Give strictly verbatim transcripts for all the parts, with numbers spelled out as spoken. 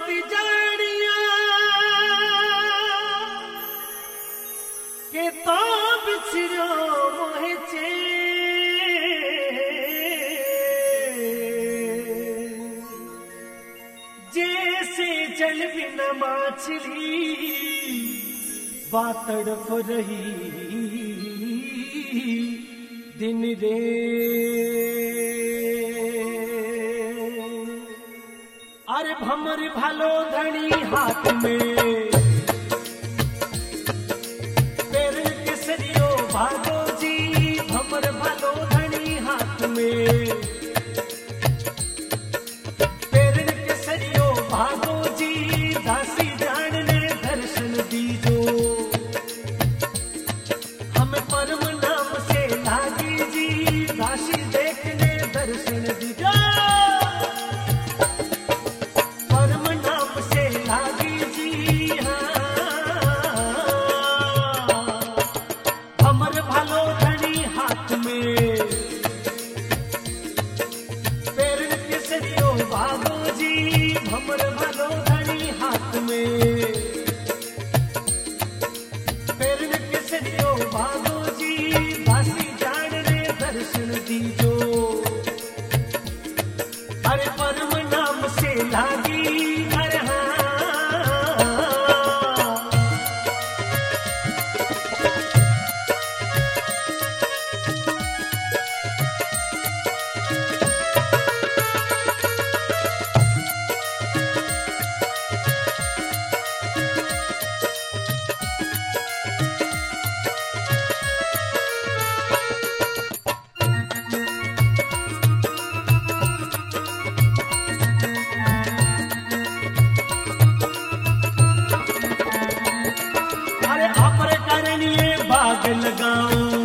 जानिया के तो बिछड़ो मोहे चे जैसे जल बिना माछली बातड़ हो रही दिन रे। अरे भमर भालो धनी हाथ में पैर केसरियो भागो जी भमर भालो धनी हाथ में पैर केसरियो भागो जी दासी जान ने दर्शन दीजो हमें परम नाम से लागी जी दासी देखने दर्शन दीजो भमर भलो धनी हाथ में पैर केसरियो भागो जी दासी जान रे दर्शन दीजो अरे परम नाम से लागी अरे हाँ। बाग लगाऊं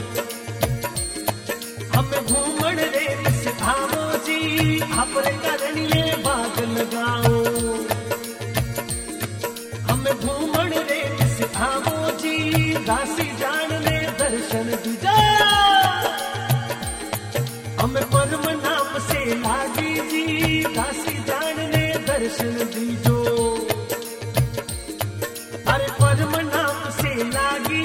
हमें घूमन रे सिखाओ जी अपने कारण ये बाग लगाऊं हमें घूमन रे सिखाओ जी दासी जान ने दर्शन दीजा हमें परम नाम से लागी जी दासी जान ने दर्शन दीजो अरे परम नाम से लागी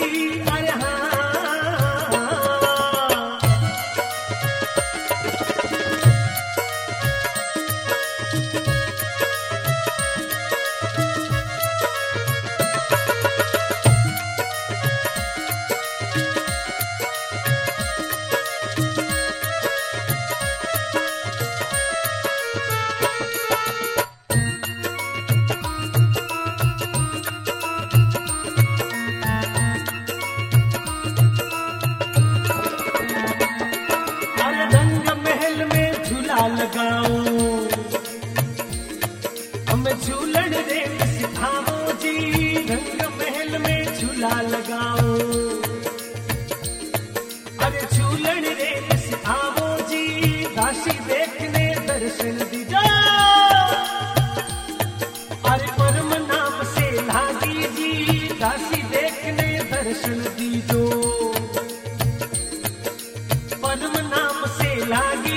लगाऊं हमें झूलन रे सिखाओ जी रंग महल में झूला लगाऊं अरे झूलन रे सिखाओ जी दासी देखने दर्शन दीजा अरे परम नाम से लागी जी दासी देखने दर्शन दीजो परम नाम से लागी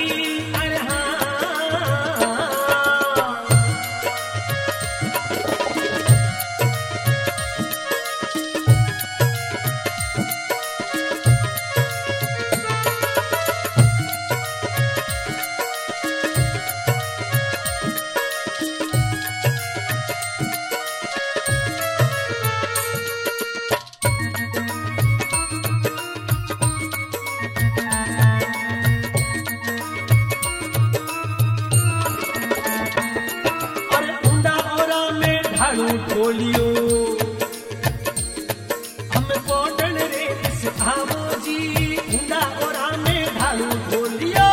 बोलियो हमें पौडन रे सिखाओ जी हुंडा ओरा में ढालू बोलियो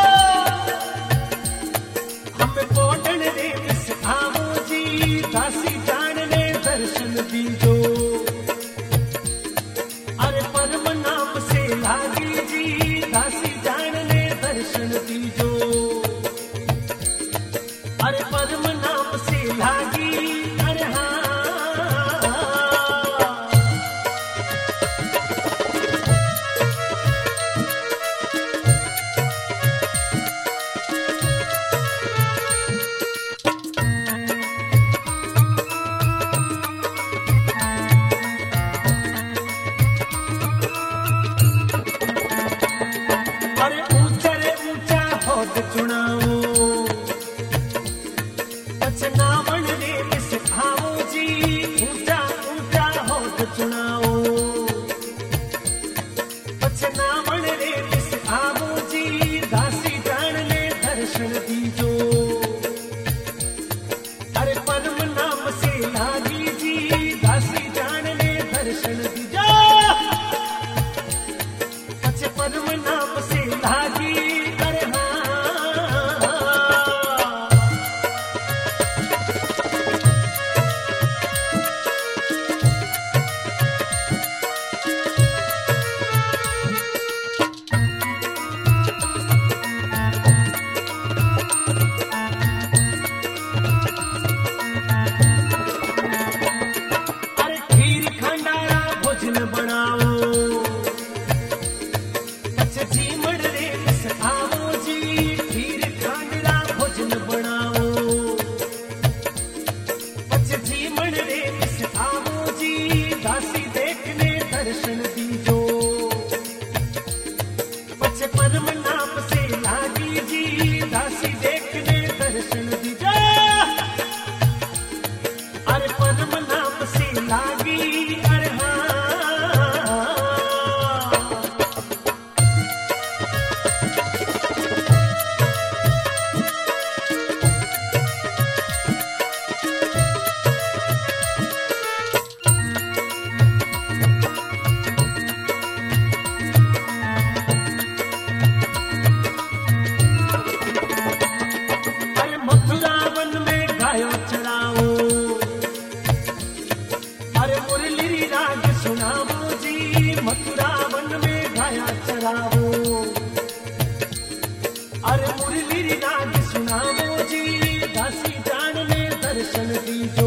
हमें पौडन रे सिखाओ जी दासी जान ने दर्शन दीजो अरे परम नाम से लागी जी दासी जान ने दर्शन दीजो अरे परम नाम से लागी अरे हाँ। जीमड़ रे बस आओ जी खीर खांडरा भोजन बनाओ बच जीमड़ रे बस आओ जी दासी देखने दर्शन दीजो बच परम नाम से लागी जी दासी देखने दर्शन दीजो अरे परम नाम से लागी अरे हाँ चढ़ाओ अरे मुरली राग सुनाओ जी मथुरा वन में गाया चढ़ाओ अरे मुरली राग सुनाओ जी दासी जान में दर्शन दीजो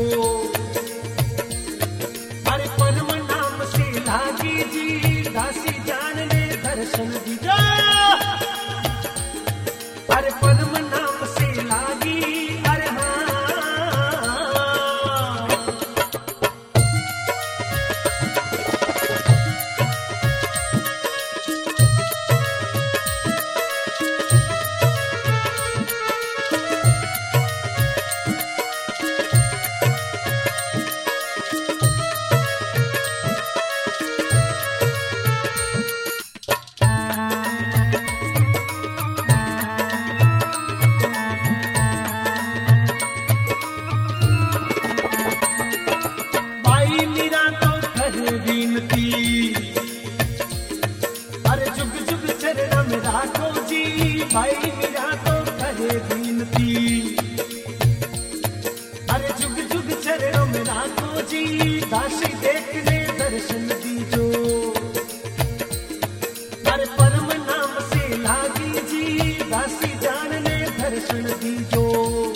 अरे परम नाम से लागी जी दासी जान में दर्शन दीजो अरे परम नाम से लागी अरे हाँ अरे जुग जुग चरण में राखो जी भाई मेरा तो करे बीनती अरे जुग जुग चरण में राखो जी दासी देखने दर्शन दीजो अरे परम नाम से लागी जी दासी जानने दर्शन दीजो